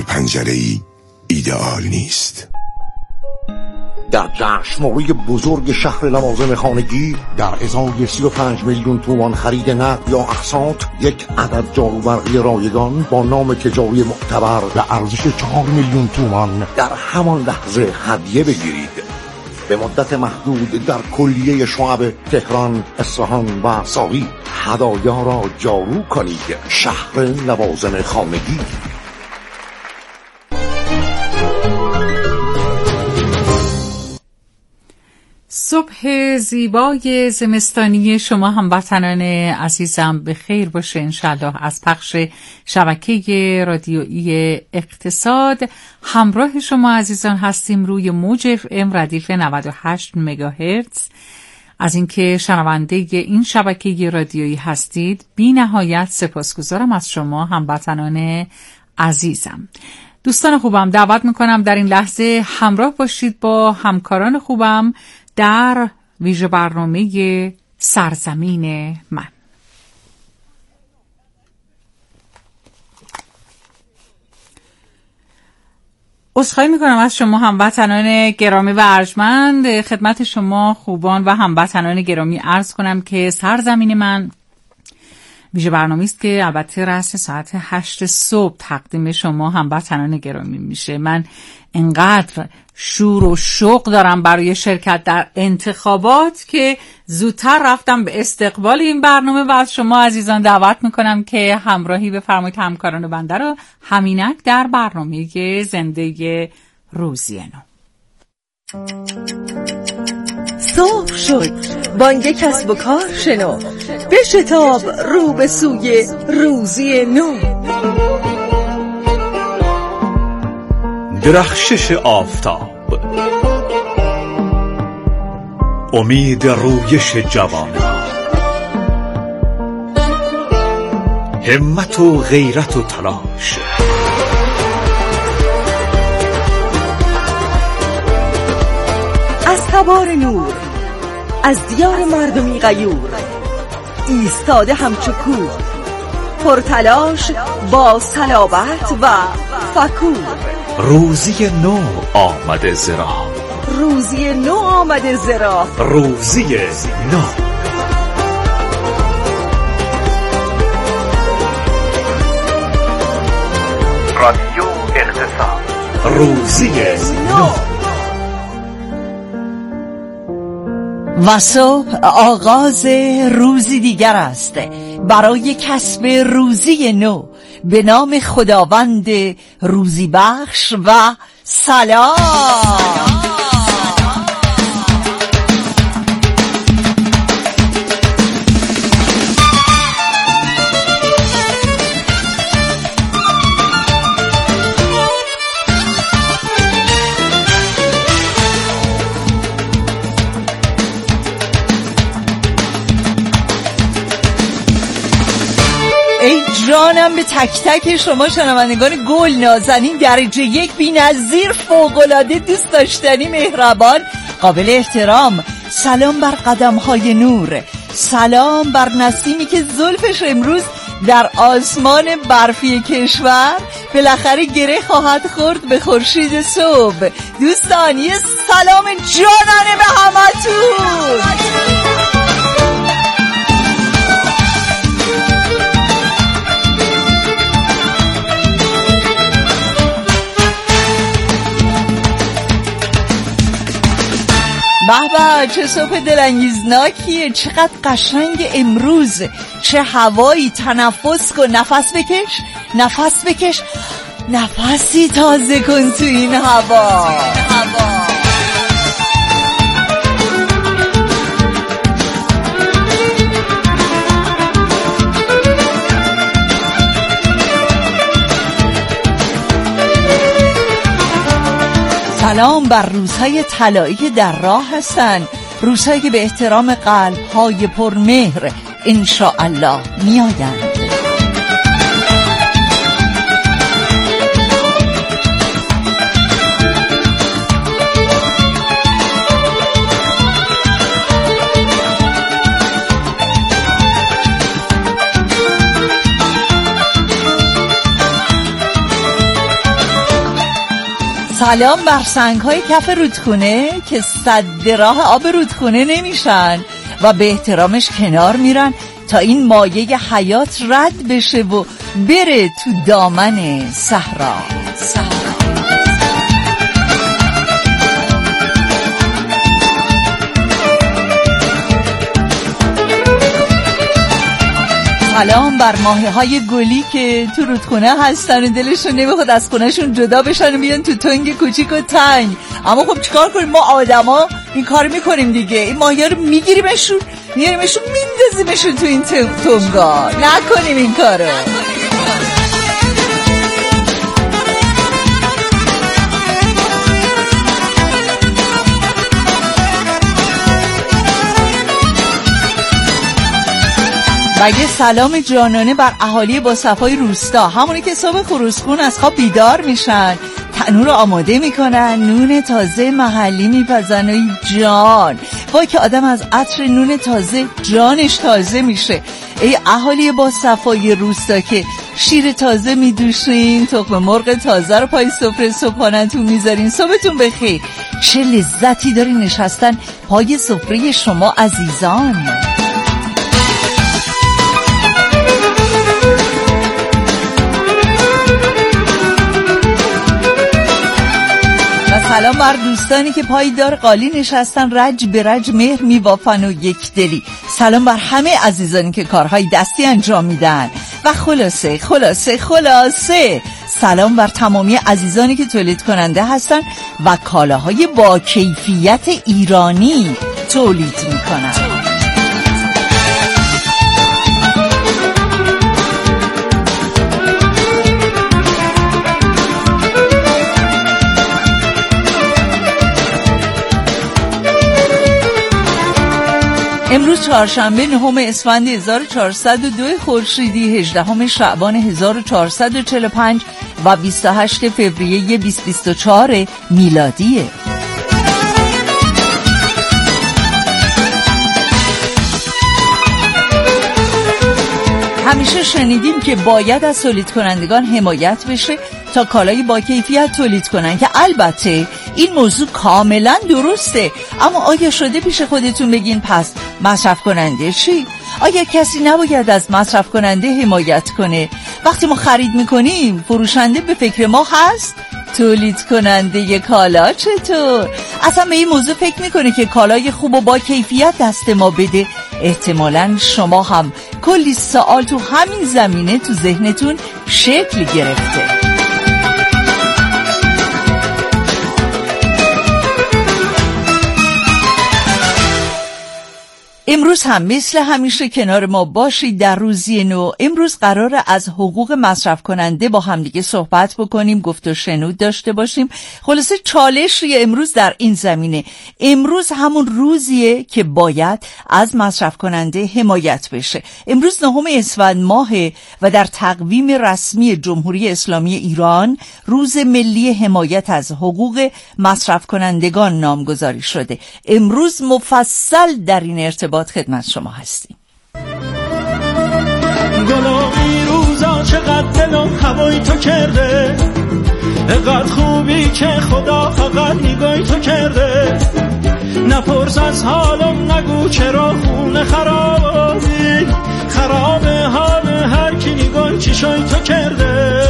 پنجره‌ای ایدئال نیست. در جشنواره بزرگ شهر لوازم خانگی در ازای 35 میلیون تومان خرید نقد یا اقساط یک عدد جاروبرقی رایگان با نام تجاری معتبر به ارزش 4 میلیون تومان در همان لحظه هدیه بگیرید. به مدت محدود در کلیه شعب تهران، اصفهان و ساوی هدایا را جارو کنید. شهر لوازم خانگی. صبح زیبای زمستانی شما هموطنان عزیزم به خیر باشه انشالله. از پخش شبکه رادیویی اقتصاد همراه شما عزیزان هستیم روی موج FM ردیف 98 مگاهرتز. از اینکه شنونده این شبکه رادیویی هستید بی نهایت سپاسگزارم از شما هموطنان عزیزم. دوستان خوبم دعوت میکنم در این لحظه همراه باشید با همکاران خوبم در ویژه برنامه سرزمین من. عذرخواهی میکنم از شما هموطنان گرامی و ارجمند. خدمت شما خوبان و هموطنان گرامی عرض کنم که سرزمین من ویژه برنامه‌ای است که البته رأس ساعت 8 صبح تقدیم شما هموطنان گرامی میشه. من انقدر شور و شوق دارم برای شرکت در انتخابات که زودتر رفتم به استقبال این برنامه و از شما عزیزان دعوت میکنم که همراهی بفرمایید همکاران بنده رو همینک در برنامه زنده روزی نو. صبح شد، بانگ کسب و کار شنو، بشتاب رو به سوی روزی نو. درخشش آفتاب، امید رویش جوانان، همت و غیرت و تلاش، از تبار نور، از دیار مردمی غیور، ایستاده همچو کوه، پرتلاش با صلابت و فکور. روزی نو آمده زرا، روزی نو آمده زرا، روزی نو. رادیو اقتصاد، روزی نو. و صبح آغاز روزی دیگر است برای کسب روزی نو به نام خداوند روزی بخش و سلام. ای جانم به تک تک شما شنوندگان گل نازنین، درجه یک بی‌نظیر، فوق‌العاده، دوست داشتنی، مهربان، قابل احترام. سلام بر قدم‌های نور، سلام بر نسیمی که زلفش امروز در آسمان برفی کشور بالاخره گره خواهد خورد به خورشید صبح. دوستان یه سلام جانانه به همتون. بابا چه صبح دلانگیزناکیه، چقدر قشنگ امروز، چه هوایی. تنفس کن، نفس بکش، نفس بکش، نفسی تازه کن تو این هوا. سلام بر روزهای طلایی که در راه هستن، روزهایی که به احترام قلب‌های پرمهر انشاءالله میآیند. سلام بر سنگ‌های کف رودخونه که سد راه آب رودخونه نمیشن و به احترامش کنار میرن تا این مایه حیات رد بشه و بره تو دامن صحرا. سلام بر ماهی‌های گلی که تو رودخونه هستن و دلشون نمیخواد از خونهشون جدا بشن و بیان تو تنگ کوچیک و تنگ. اما خب چیکار کنیم، ما آدما این کار میکنیم دیگه. این ماهی‌ها رو میگیریمشون میندازیمشون تو این تنگا. نکنیم این کارو. بگه سلام جانانه بر اهالی با صفای روستا، همونی که صبح خروسخون از خواب بیدار میشن، تنور آماده میکنن، نون تازه محلی میپزن و جان وای که آدم از عطر نون تازه جانش تازه میشه. ای اهالی با صفای روستا که شیر تازه میدوشین، تخم مرغ تازه رو پای سفره صبحانه‌تون میذارین، صبحتون بخیر. چه لذتی داری نشستن پای سفره شما عزیزان. سلام بر دوستانی که پایدار قالی نشستن، رج به رج مهر میبافن و یک دلی. سلام بر همه عزیزانی که کارهای دستی انجام میدن و خلاصه سلام بر تمامی عزیزانی که تولید کننده هستن و کالاهای با کیفیت ایرانی تولید میکنن. امروز چهارشنبه 9 اسفند 1402 خورشیدی، 18 شعبان 1445 و 28 فوریه 2024 میلادیه. همیشه شنیدیم که باید از تولید کنندگان حمایت بشه تا کالای با کیفیت تولید کنن که البته این موضوع کاملا درسته، اما آیا شده پیش خودتون بگین پس مصرف کننده چی؟ آیا کسی نباید از مصرف کننده حمایت کنه؟ وقتی ما خرید میکنیم فروشنده به فکر ما هست؟ تولید کننده کالا چطور؟ اصلا به این موضوع فکر میکنه که کالای خوب و با کیفیت دست ما بده؟ احتمالاً شما هم کلی سوال تو همین زمینه تو ذهنتون شکل گرفته. امروز هم مثل همیشه کنار ما باشید در روزی نو. امروز قراره از حقوق مصرف کننده با همدیگه صحبت بکنیم، گفت و شنود داشته باشیم. خلاصه چالشی امروز در این زمینه. امروز همون روزیه که باید از مصرف کننده حمایت بشه. امروز 9 اسفند ماهه و در تقویم رسمی جمهوری اسلامی ایران روز ملی حمایت از حقوق مصرف کنندگان نامگذاری شده. امروز مفصل در این ارتباط خدمت شما هستیم. گلابی روزا چقدر دلم هوای تو کرده، اقدر خوبی که خدا فقط نگاهی تو کرده. نپرس از حالم، نگو چرا خونه خرابی، خراب حال هر کی نگاهی چشای تو کرده.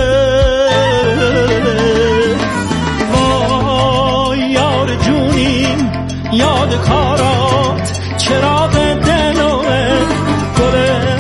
وای یار جونیم یاد کارات، چراغ دلوه گل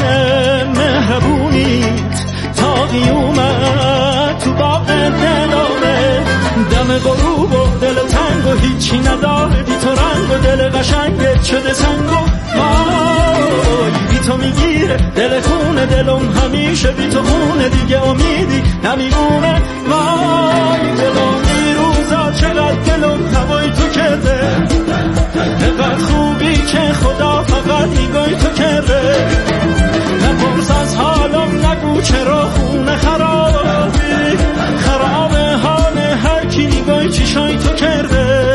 مهربونیت تا قیومت تو باغ دلوه. دم غروب و دل تنگ و هیچی نداره بی تو رنگ و دل قشنگت شده سنگ و وای بی تو میگیره دل خونه دلم همیشه بی تو خونه دیگه امیدی نمیمونه. وای دلم این روزا چقدر دلم هوای تو کرده، اقدر خوبی که خدا فقط نگاهی تو کرده. نپرس از حالم، نگو چرا خونه خرابی، خراب حال هر کی نگاهی چشای تو کرده.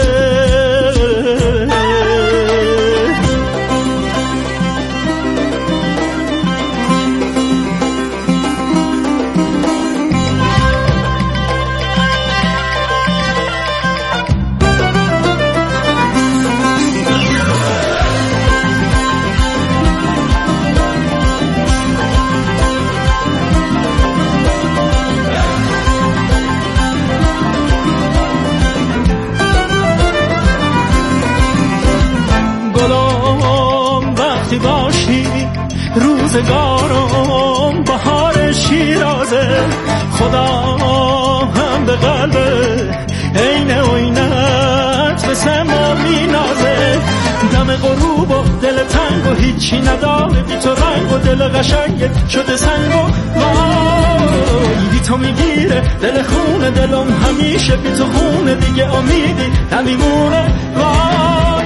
روزگارم بهار شیرازه، خدا هم به قلب عین عینت به سما مینازه. دم غروب و دل تنگ و هیچی نداره بی تو رنگ و دل قشنگت شده سنگ و وای بی تو میگیره دل خونه دلم همیشه بی تو خونه دیگه امیدی نمیمونه. وای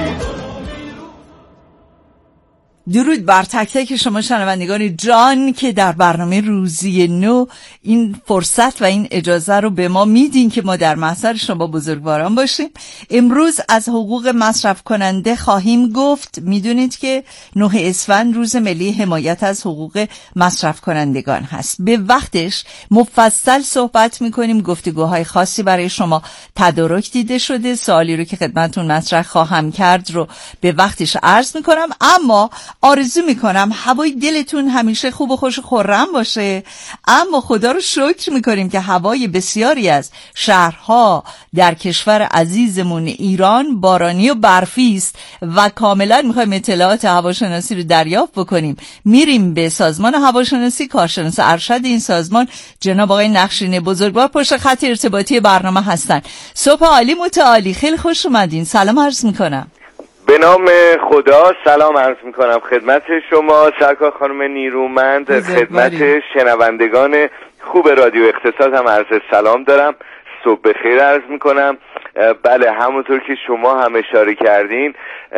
درود بر تک تک شما شنوندگان جان که در برنامه روزی نو این فرصت و این اجازه رو به ما میدین که ما در محضر شما بزرگواران باشیم. امروز از حقوق مصرف کننده خواهیم گفت. میدونید که 9 اسفند روز ملی حمایت از حقوق مصرف کنندگان هست. به وقتش مفصل صحبت میکنیم. گفتگوهای خاصی برای شما تدارک دیده شده. سوالی رو که خدمتون مطرح خواهم کرد رو به وقتش عرض میکنم، اما آرزو میکنم هوای دلتون همیشه خوب و خوش و خرم باشه. اما خدا رو شکر میکنیم که هوای بسیاری از شهرها در کشور عزیزمون ایران بارانی و برفی است و کاملا میخوایم اطلاعات هواشناسی رو دریافت بکنیم. میریم به سازمان هواشناسی. کارشناس ارشد این سازمان جناب آقای نقشین بزرگوار پشت خط ارتباطی برنامه هستن. صبح عالی متعالی، خیلی خوش اومدین. سلام عرض میکنم. به نام خدا سلام عرض میکنم خدمت شما سرکار خانم نیرومند، خدمت شنوندگان خوب رادیو اقتصاد هم عرض سلام دارم. صبح بخیر عرض میکنم. بله، همونطور که شما هم اشاره کردین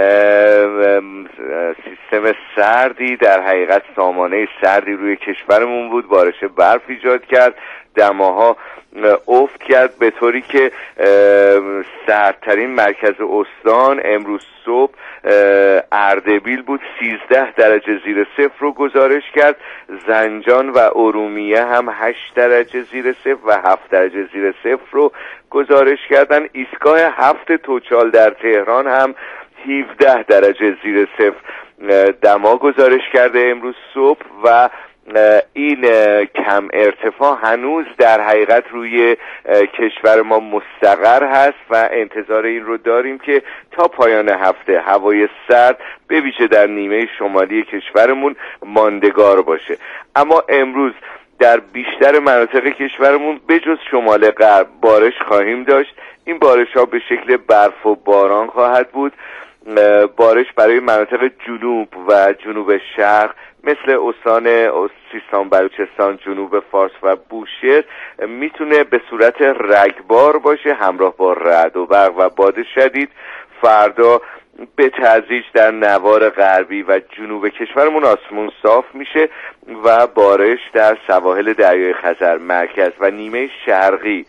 سیستم سردی در حقیقت سامانه سردی روی کشورمون بود، بارش برف ایجاد کرد، دماها افت کرد به طوری که سردترین مرکز استان امروز صبح اردبیل بود، 13 درجه زیر صفر رو گزارش کرد. زنجان و ارومیه هم 8 درجه زیر صفر و 7 درجه زیر صفر رو گزارش کردن. ایستگاه 7 توچال در تهران هم 17 درجه زیر صفر دما گزارش کرده امروز صبح و این کم ارتفاع هنوز در حقیقت روی کشور ما مستقر هست و انتظار این رو داریم که تا پایان هفته هوای سرد به ویژه در نیمه شمالی کشورمون ماندگار باشه. اما امروز در بیشتر مناطق کشورمون بجز شمال غرب بارش خواهیم داشت. این بارش ها به شکل برف و باران خواهد بود. بارش برای مناطق جنوب و جنوب شرق مثل استان سیستان بلوچستان، جنوب فارس و بوشهر میتونه به صورت رگبار باشه همراه با رعد و برق و باد شدید. فردا به تدریج در نوار غربی و جنوب کشورمون آسمون صاف میشه و بارش در سواحل دریای خزر، مرکز و نیمه شرقی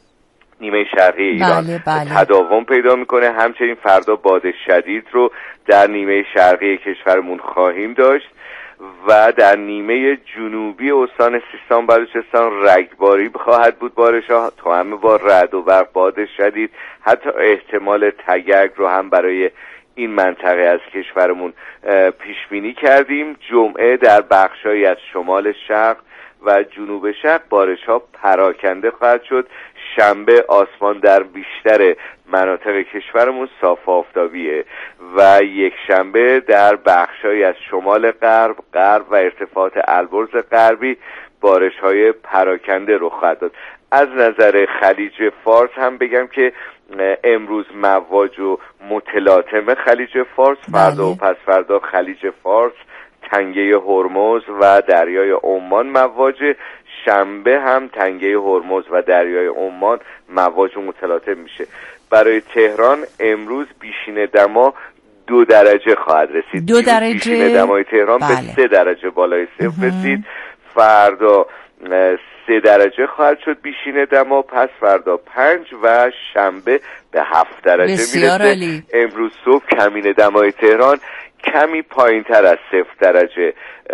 ایران تداوم پیدا میکنه. همچنین فردا باد شدید رو در نیمه شرقی کشورمون خواهیم داشت و در نیمه جنوبی استان سیستان بلوچستان رگباری خواهد بود بارش ها تا همه با رعد و برق، باد شدید، حتی احتمال تگرگ رو هم برای این منطقه از کشورمون پیش بینی کردیم. جمعه در بخشایی از شمال شرق و جنوب شرق بارش ها پراکنده خواهد شد. شنبه آسمان در بیشتر مناطق کشورمون صاف آفتابیه و یک شنبه در بخشایی از شمال غرب و ارتفاعات البرز غربی بارش‌های پراکنده رخ خواهد داد. از نظر خلیج فارس هم بگم که امروز مواج و متلاطم خلیج فارس، فردا و پس فردا خلیج فارس، تنگه هرمز و دریای عمان مواجه. شنبه هم تنگه هرمز و دریای عمان مواج و متلاطم میشه. برای تهران امروز بیشین دما 2 درجه خواهد رسید. 2 درجه بیشین دمای تهران به 3 درجه بالای صفر رسید. فردا 3 درجه خواهد شد بیشین دما، پس فردا 5 و شنبه به 7 درجه میرسه. امروز صبح کمین دمای تهران کمی پایین تر از 0 درجه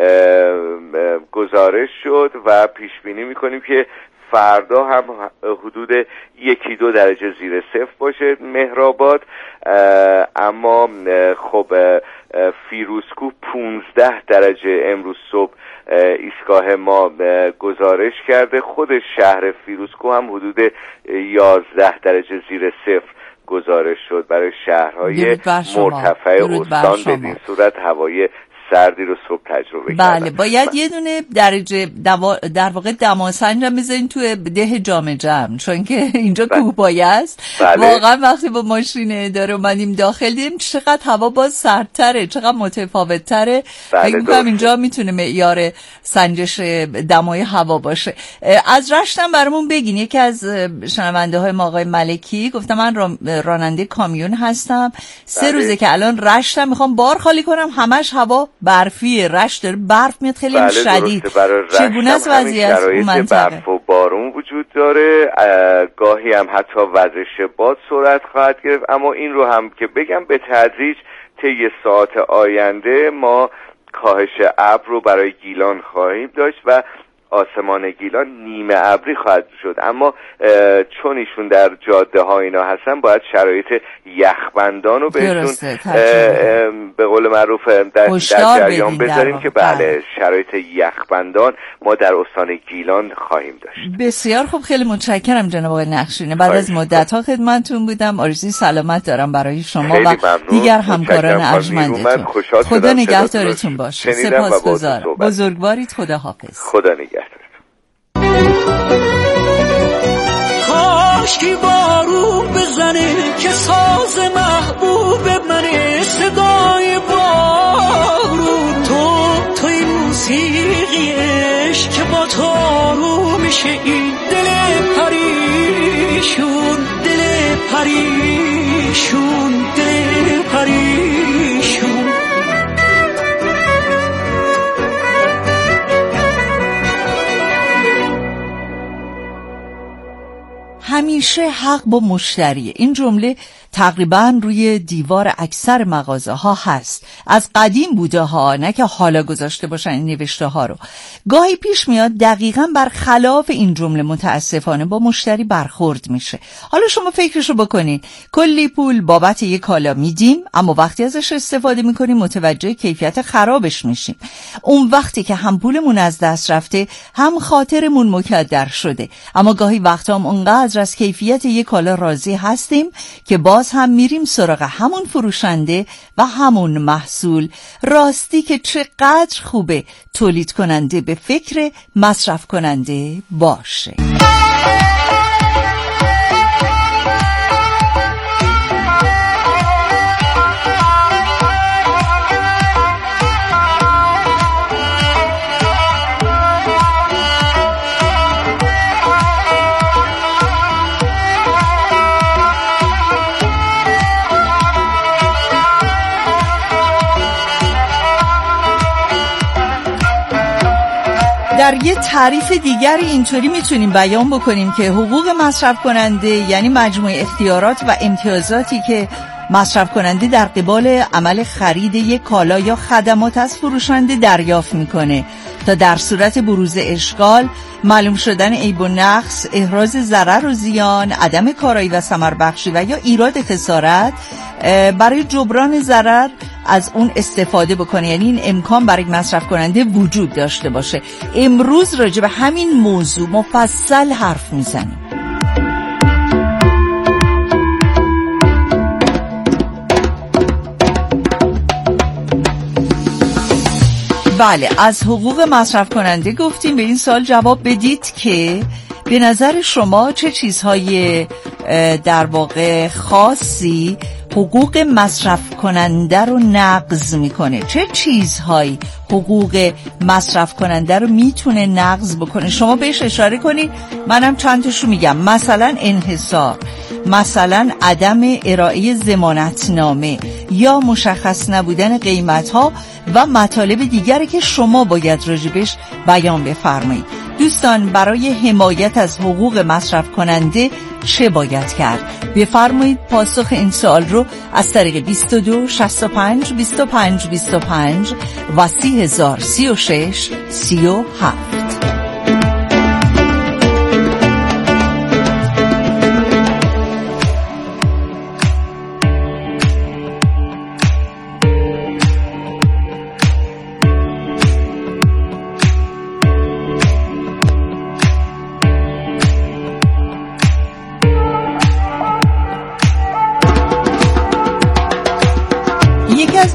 گزارش شد و پیش بینی میکنیم که فردا هم حدود 1-2 درجه زیر صفر باشه مهرآباد. اما خب فیروزکوه 15 درجه امروز صبح ایستگاه ما گزارش کرده. خود شهر فیروزکوه هم حدود 11 درجه زیر صفر گزارش شد برای شهرهای مرتفع استان. بدین صورت هوای سردی رو صبح تجربه بله کردم. باید یه دونه درجه در واقع دماسنج هم بذارین توی ده جام جمع، چون که اینجا کوهپایه است. واقعا وقتی با ماشین داره اومدیم داخل دیدیم چقدر هوا باز سردتره، چقدر متفاوت‌تره. فکر می‌کنم اینجا میتونه معیار سنجش دمای هوا باشه. از رشت هم برامون بگین. یکی از شنونده های ما آقای ملکی گفتم من راننده کامیون هستم، 3 روزه که الان رشتم میخوام بار خالی کنم، همش هوا برفیه، رشت داره برف میاد خیلی شدید. چگونه است وضعیت اون منطقه؟ برف و بارون وجود داره، گاهی هم حتی وزش باد سرعت خواهد گرفت، اما این رو هم که بگم به تدریج طی ساعات آینده ما کاهش ابر رو برای گیلان خواهیم داشت و آسمان گیلان نیمه ابری خواهد شد. اما چون ایشون در جاده ها اینا هستن باید شرایط یخبندان رو بهشون به قول معروف در جریان بذاریم که بله شرایط یخبندان ما در استان گیلان خواهیم داشت. بسیار خوب، خیلی متشکرم جناب آقای نقشینه. بعد از مدت ها خدمتتون بودم. آرزوی سلامت دارم برای شما و دیگر همکاران ارجمندتون. خدا نگهدارتون باشه. سپاسگزارم. بزرگوارید. خدا حافظ. خدا نگهدار. کاشکی بارون بزنه که ساز محبوب منه، صدای بارون توی موسیقیش که با تو رو میشه این دل پریشون، دل پریشون، دل پریشون. همیشه حق با مشتریه. این جمله تقریبا روی دیوار اکثر مغازه ها هست. از قدیم بوده ها، نه که حالا گذاشته باشن این نوشته ها رو. گاهی پیش میاد دقیقاً برخلاف این جمله متاسفانه با مشتری برخورد میشه. حالا شما فکرشو بکنین، کلی پول بابت یک کالا میدیم، اما وقتی ازش استفاده میکنیم متوجه کیفیت خرابش میشیم. اون وقتی که هم پولمون از دست رفته هم خاطرمون مکدر شده. اما گاهی وقتا هم اونقدر از کیفیت یک کالا راضی هستیم که باز هم میریم سراغ همون فروشنده و همون محصول. راستی که چقدر خوبه تولید کننده به فکر مصرف کننده باشه. در یه تعریف دیگری اینطوری میتونیم بیان بکنیم که حقوق مصرف کننده یعنی مجموع اختیارات و امتیازاتی که مصرف کننده در قبال عمل خرید یک کالا یا خدمات از فروشنده دریافت میکنه تا در صورت بروز اشکال، معلوم شدن عیب و نقص، احراز ضرر و زیان، عدم کارایی و ثمربخشی و یا ایراد خسارت برای جبران ضرر از اون استفاده بکنه. یعنی این امکان برای مصرف کننده وجود داشته باشه. امروز راجع به همین موضوع مفصل حرف میزنیم. بله، از حقوق مصرف کننده گفتیم. به این سوال جواب بدید که به نظر شما چه چیزهای در واقع خاصی حقوق مصرف کننده رو نقض میکنه؟ چه چیزهایی حقوق مصرف کننده رو میتونه نقض بکنه؟ شما بهش اشاره کنید، منم چند تاشو میگم. مثلا انحصار، مثلا عدم ارائه ضمانتنامه یا مشخص نبودن قیمت‌ها و مطالب دیگری که شما باید راجبش بیان بفرمایید. دوستان، برای حمایت از حقوق مصرف کننده چه باید کرد؟ بفرمایید پاسخ این سوال رو از طریق 22 65 25 25 و 3036 37.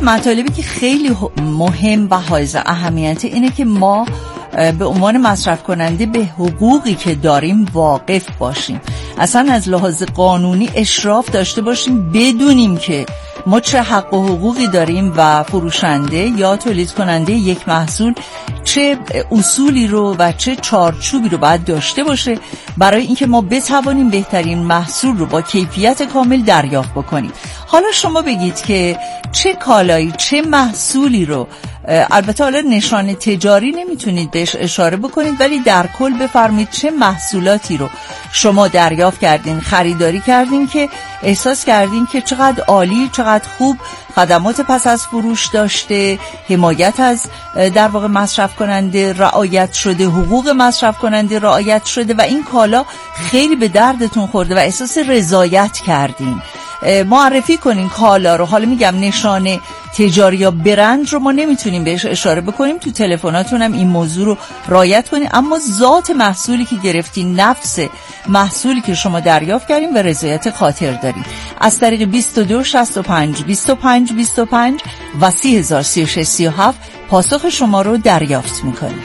مطالبی که خیلی مهم و حائز اهمیت اینه که ما به عنوان مصرف کننده به حقوقی که داریم واقف باشیم. اصلا از لحاظ قانونی اشراف داشته باشیم، بدونیم که ما چه حق و حقوقی داریم و فروشنده یا تولید کننده یک محصول چه اصولی رو و چه چارچوبی رو باید داشته باشه برای اینکه ما بتوانیم بهترین محصول رو با کیفیت کامل دریافت بکنیم. حالا شما بگید که چه کالایی، چه محصولی رو، البته حالا نشان تجاری نمیتونید بهش اشاره بکنید، ولی در کل بفرمایید چه محصولاتی رو شما دریافت کردین، خریداری کردین که احساس کردین که چقدر عالی، چقدر خوب خدمات پس از فروش داشته، حمایت از در واقع مصرف کننده رعایت شده، حقوق مصرف کننده رعایت شده و این کالا خیلی به دردتون خورده و احساس رضایت کردین. معرفی کنین کالا رو. حالا میگم نشانه تجاری یا برند رو ما نمیتونیم بهش اشاره بکنیم، تو تلفناتون هم این موضوع رو رعایت کنین، اما ذات محصولی که گرفتین، نفس محصولی که شما دریافت کردین و رضایت خاطر دارین، از طریق 22 65 25 25 و 303637 پاسخ شما رو دریافت میکنیم.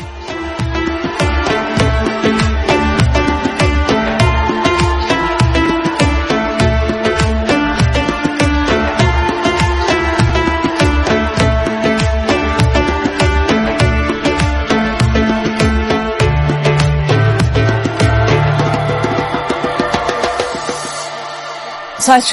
ساعت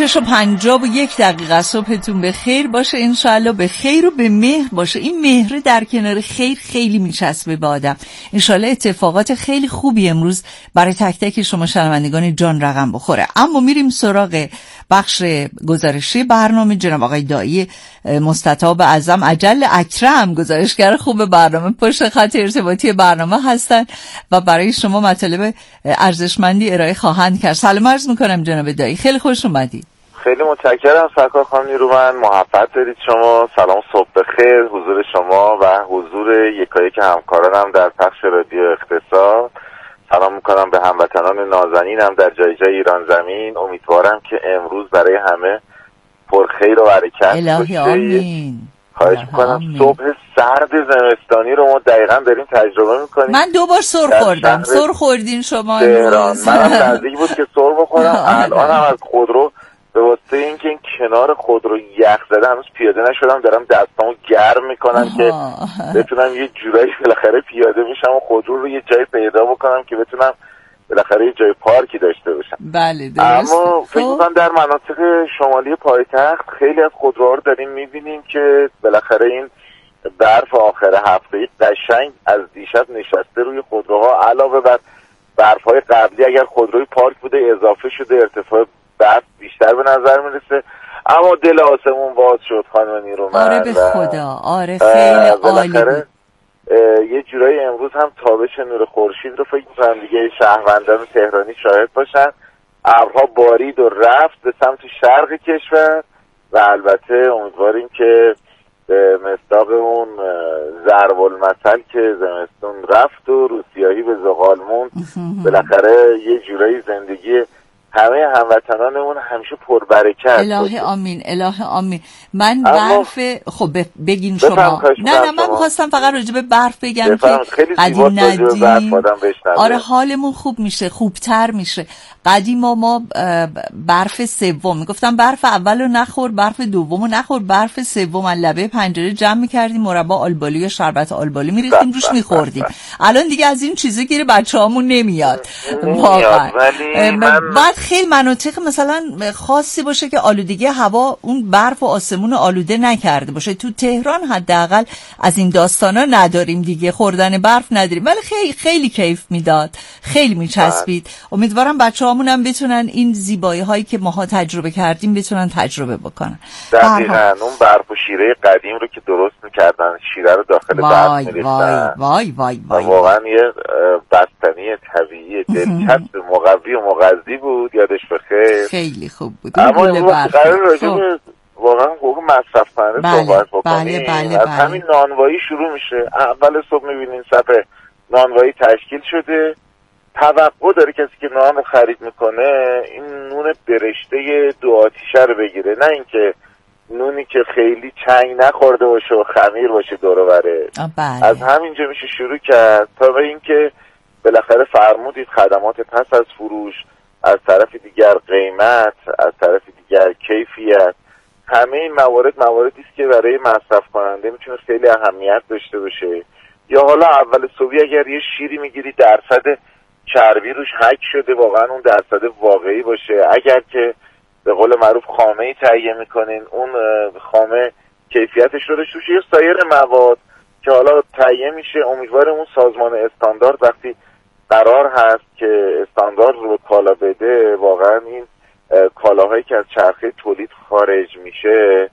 6:51 صبحتون به خیر باشه، انشالله به خیر و به مهر باشه. این مهر در کنار خیر خیلی میچسبه به آدم. انشالله اتفاقات خیلی خوبی امروز برای تک تک شما شنوندگان جان رقم بخوره. اما میریم سراغ بخش گزارشی برنامه. جناب آقای دایی مستطاب اعظم اجل اکرم، گزارشگر خوب برنامه، پشت خط ارتباطی برنامه هستن و برای شما مطالب ارزشمندی ارائه خواهند کرد. سلام عرض میکنم جناب دایی، خیلی خوش اومدید. خیلی متشکرم سرکار خانم نیرومند، محبت دارید شما. سلام، صبح بخیر حضور شما و حضور یکایک همکارانم در پخش رادیو اقتصاد. سلام میکنم به هموطنان نازنینم در جای جای ایران زمین. امیدوارم که امروز برای همه پرخیر و برکت الهی آمین. خواهش میکنم. صبح سرد زمستانی رو ما دقیقا داریم تجربه میکنیم. من 2 بار سر خوردم. سر خوردین شما امروز؟ من نزدیک بود که سر بخورم. الان هم از خودرو به واسطه اینکه این کنار خودرو یخ زده هنوز پیاده نشدم، دارم دستامو گرم میکنم که بتونم یه جورایی بالاخره پیاده میشم و خودرو رو یه جای پیدا بکنم که بتونم بالاخره یه جای پارکی داشته باشم. بله درست. اما فکر می‌کنم در مناطق شمالی پایتخت خیلی از خودروها رو داریم میبینیم که بالاخره این برف آخر هفته قشنگ از دیشب نشسته روی خودروها. علاوه بر برف‌های قبلی اگر خودروی پارک بوده اضافه شده، ارتفاع برف بیشتر به نظر میرسه. اما دل آسمون باز شد خانم نیرومند. آره به خدا، آره خیلی عالی. یه جورایی امروز هم تابش نور خورشید رو فکر می‌کنم دیگه شهروندان تهرانی شاهد باشن. ابرها بارید و رفت به سمت شرق کشور و البته امیدواریم که به مصداق اون ضرب المثل که زمستون رفت و روسیاهی به زغال موند، بالاخره یه جورایی زندگی همه هموطنانمون همیشه پربرکت. الهی آمین، الهی آمین. من برف خب بگین شما. نه من می‌خواستم فقط راجع به برف بگم که قدیم ندیم. آره حالمون خوب میشه، خوبتر میشه. قدیم ما برف سوم میگفتم برف اولو نخور، برف دومو نخور، برف سوم از لبه پنجره جمع می‌کردیم، مربا آلبالی یا شربت آلبالی می‌ریختیم روش می‌خوردیم. الان دیگه از این چیزا گیره بچه‌هامون نمیاد. واقعا بعد خیلی مناطق مثلا خاصی باشه که آلودگی هوا اون برف و آسمون آلوده نکرده باشه. تو تهران حداقل از این داستانا نداریم دیگه، خوردن برف نداریم، ولی خیلی خیلی کیف میداد، خیلی میچسبید. امیدوارم بچه‌هامون هم بتونن این زیبایی هایی که ماها تجربه کردیم بتونن تجربه بکنن. دقیقاً اون برف و شیره قدیم رو که درست میکردن، شیره رو داخل برف میریختن. وای وای وای واقعا یه بستنی طبیعی دلچسب مقوی و مغذی بود، یادش بخیر. خیلی خوب بود. اما امروز قرار راجع به واقعا حقوق مصرف کننده صحبت بکنیم. از همین نانوایی شروع میشه. اول صبح میبینین صف نانوایی تشکیل شده، توقع داره کسی که نان رو خرید میکنه این نون برشته 2 آتیشه رو بگیره، نه اینکه نونی که خیلی چنگ نخورده باشه و خمیر باشه دور و بره. از همینجا میشه شروع کرد تا به اینکه بالاخره فرمودید خدمات پس از فروش، از طرف دیگر قیمت، از طرف دیگر کیفیت، همه این مواردی است که برای مصرف کننده میتونه خیلی اهمیت داشته باشه. یا حالا اول صبحی اگر یه شیری میگیری درصد چربی روش حک شده واقعا اون درصد واقعی باشه، اگر که به قول معروف خامه‌ای تهیه میکنین اون خامه کیفیتش رو داشته باشه. یا سایر مواد که حالا تهیه میشه، امیدوارم اون سازمان استاندارد وقتی قرار هست که استاندارد رو به کالا بده واقعا این کالاهایی که از چرخه تولید خارج میشه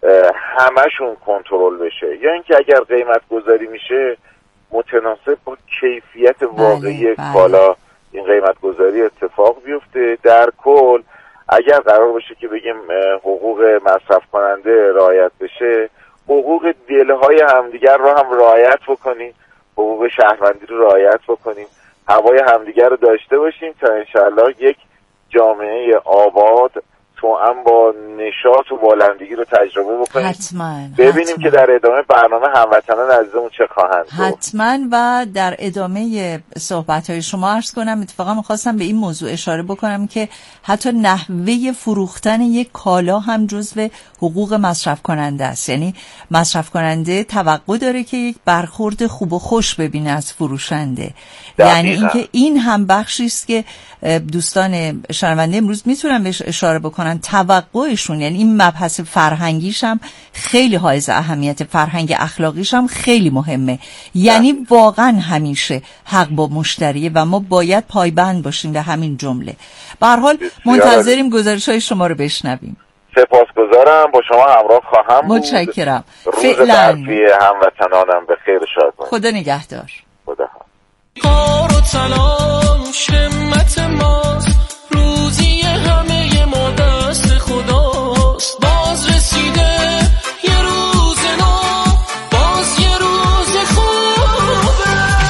همشون کنترل بشه، یا اینکه اگر قیمت گذاری میشه متناسب با کیفیت واقعی کالا این قیمت گذاری اتفاق بیفته. در کل اگر قرار باشه که بگیم حقوق مصرف کننده رعایت بشه، حقوق دلهای همدیگر رو هم رعایت بکنیم، حقوق شهروندی رو رعایت بکنیم، هوای همدیگر رو داشته باشیم تا انشاءالله یک جامعه آباد توأم با نشاط و بالندگی رو تجربه بکنیم. ببینیم که در ادامه برنامه هموطنان عزیزمون چه خواهند. حتما. و در ادامه صحبت‌های شما عرض کنم اتفاقا می‌خواستم به این موضوع اشاره بکنم که حتی نحوه فروختن یک کالا هم جزو حقوق مصرف کننده است. یعنی مصرف کننده توقع داره که یک برخورد خوب و خوش ببینه از فروشنده. یعنی اینکه این هم بخشی است که دوستان شنونده امروز میتونن بهش اشاره بکنن، توقعشون. یعنی این مبحث فرهنگیش هم خیلی حائز اهمیت، فرهنگ اخلاقیش هم خیلی مهمه. یعنی واقعا همیشه حق با مشتریه و ما باید پایبند باشیم به همین جمله. به هر حال منتظریم گزارش‌های شما رو بشنویم. سپاسگزارم، با شما همراه خواهم بود. متشکرم. روز برفی هموطنانم به خیر و شادمان. خدا نگهدار. خدا کار و تلاش همت ماست، روزی همه ما دست خداست. باز رسیده یه روز نو، باز یه روز خوبه.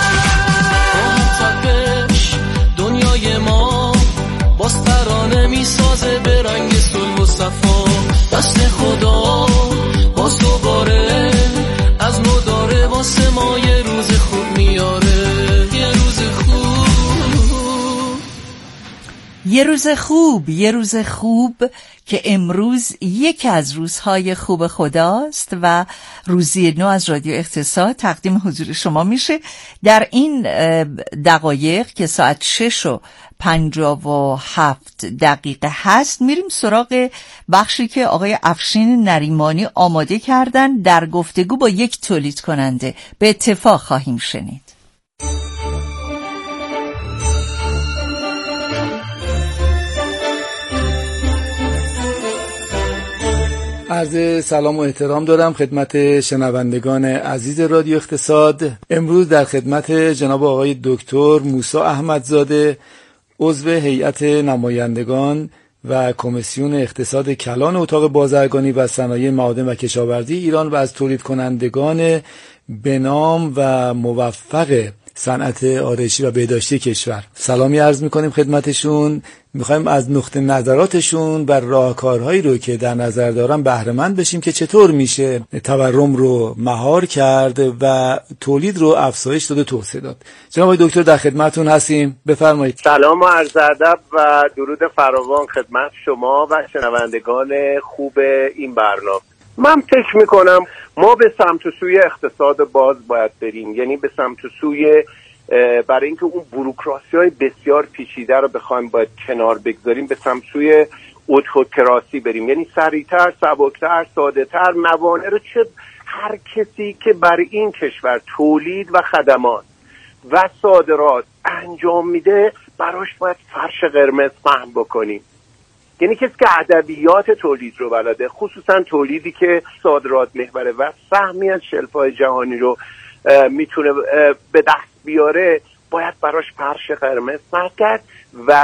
تپش دنیای ما باز ترانه میسازه به رنگ صلح و صفا. دست خدا باز دوباره از نو داره واسه ما یه روز خوب میاره. یه روز خوب که امروز یکی از روزهای خوب خداست و روزی نو از رادیو اقتصاد تقدیم حضور شما میشه. در این دقایق که ساعت 6:57 هست میریم سراغ بخشی که آقای افشین نریمانی آماده کردن در گفتگو با یک تولید کننده. به اتفاق خواهیم شنید. عرض سلام و احترام دارم خدمت شنوندگان عزیز رادیو اقتصاد. امروز در خدمت جناب آقای دکتر موسی احمدزاده، عضو هیئت نمایندگان و کمیسیون اقتصاد کلان اتاق بازرگانی و صنایع معادن و کشاورزی ایران و از تولید کنندگان بنام و موفق صنعت آرایشی و بهداشتی کشور سلامی عرض میکنیم خدمتشون. میخوایم از نقطه نظراتشون بر راهکارهایی رو که در نظر دارن بهره مند بشیم که چطور میشه تورم رو مهار کرد و تولید رو افزایش داد و توسعه داد. جناب آقای دکتر در خدمتتون هستیم، بفرمایید. سلام و عرض ادب و درود فراوان خدمت شما و شنوندگان خوب این برنامه. من فکر میکنم ما به سمت و سوی اقتصاد باز باید بریم، یعنی به سمت و سوی برای اینکه اون بوروکراسی های بسیار پیچیده رو بخوایم باید کنار بگذاریم، به سمت سوی اتوکراسی بریم، یعنی سریعتر، سبکتر، ساده‌تر. موانع رو چه هر کسی که برای این کشور تولید و خدمات و صادرات انجام میده براش باید فرش قرمز فهم بکنیم. یعنی کسی که ادبیات تولید رو بلده، خصوصا تولیدی که صادرات محوره و سهمی از شلف‌های جهانی رو میتونه به دست بیاره، باید براش فرش قرمز کرد و